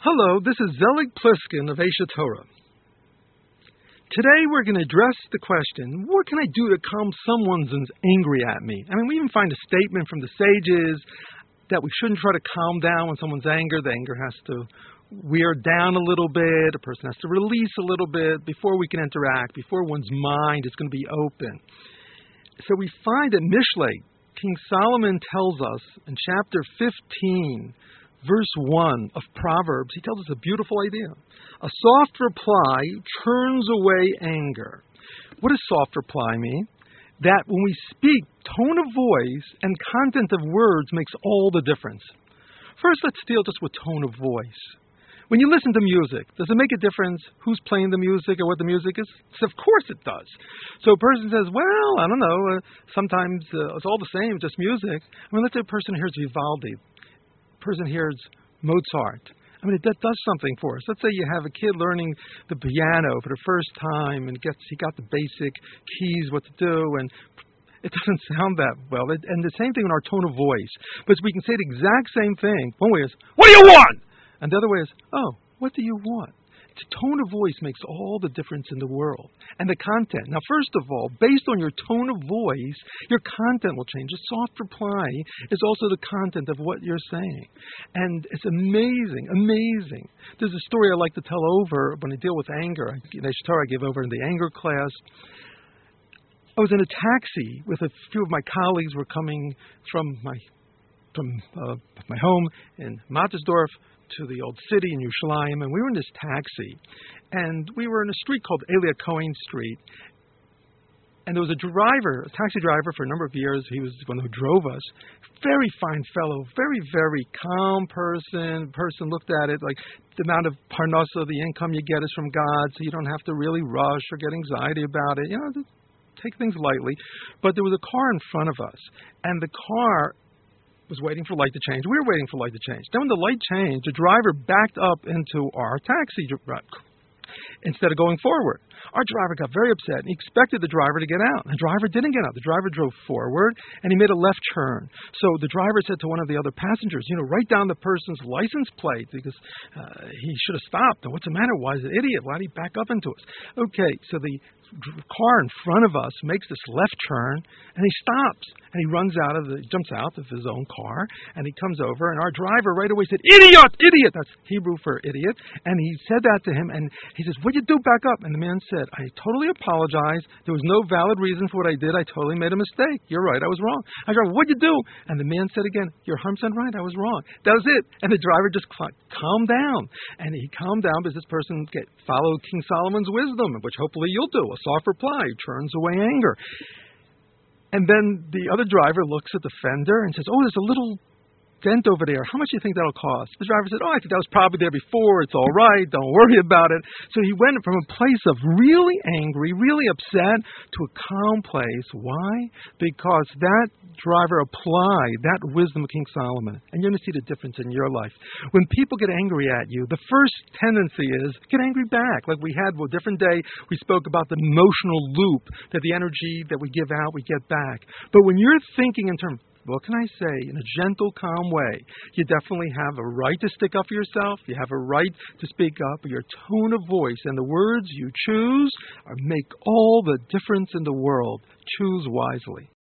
Hello, this is Zelig Pliskin of Aish Torah. Today we're going to address the question, what can I do to calm someone who's angry at me? I mean, we even find a statement from the sages that we shouldn't try to calm down when someone's anger. The anger has to wear down a little bit. A person has to release a little bit before we can interact, before one's mind is going to be open. So we find that Mishlei, King Solomon tells us in chapter 15, verse 1 of Proverbs, he tells us a beautiful idea. A soft reply turns away anger. What does soft reply mean? That when we speak, tone of voice and content of words makes all the difference. First, let's deal just with tone of voice. When you listen to music, does it make a difference who's playing the music or what the music is? So of course it does. So a person says, well, I don't know, sometimes it's all the same, just music. I mean, let's say a person hears Vivaldi. Person hears Mozart. I mean, that does something for us. Let's say you have a kid learning the piano for the first time and he got the basic keys, what to do, and it doesn't sound that well. And the same thing in our tone of voice. But we can say the exact same thing. One way is, what do you want? And the other way is, oh, what do you want? The tone of voice makes all the difference in the world. And the content. Now, first of all, based on your tone of voice, your content will change. A soft reply is also the content of what you're saying. And it's amazing, amazing. There's a story I like to tell over when I deal with anger. In Aish Torah, I give over in the anger class. I was in a taxi with a few of my colleagues who were coming from my home in Mattersdorf to the old city in Yerushalayim, and we were in this taxi, and we were in a street called Elia Cohen Street, and there was a taxi driver for a number of years. He was the one who drove us. Very fine fellow, very, very calm person. Person looked at it like the amount of parnasa, the income you get is from God, so you don't have to really rush or get anxiety about it. Take things lightly. But there was a car in front of us, and the car was waiting for light to change. We were waiting for light to change. Then when the light changed, the driver backed up into our taxi instead of going forward. Our driver got very upset and he expected the driver to get out. The driver didn't get out. The driver drove forward and he made a left turn. So the driver said to one of the other passengers, write down the person's license plate because he should have stopped. And what's the matter? Why is he an idiot? Why did he back up into us? Okay, so the car in front of us makes this left turn and he stops and he jumps out of his own car and he comes over and our driver right away said, idiot! That's Hebrew for idiot. And he said that to him and he says, what'd you do? Back up. And the man said, I totally apologize. There was no valid reason for what I did. I totally made a mistake. You're right. I was wrong. I said, what'd you do? And the man said again, you're 100% right. I was wrong. That was it. And the driver just calmed down. And he calmed down because this person followed King Solomon's wisdom, which hopefully you'll do. A soft reply turns away anger. And then the other driver looks at the fender and says, oh, there's a little dent over there. How much do you think that'll cost? The driver said, I think that was probably there before. It's all right. Don't worry about it. So he went from a place of really angry, really upset to a calm place. Why? Because that driver applied that wisdom of King Solomon. And you're going to see the difference in your life. When people get angry at you, the first tendency is get angry back. Like we had a different day, we spoke about the emotional loop, that the energy that we give out, we get back. But when you're thinking in terms, what can I say, in a gentle, calm way, you definitely have a right to stick up for yourself. You have a right to speak up. But your tone of voice and the words you choose make all the difference in the world. Choose wisely.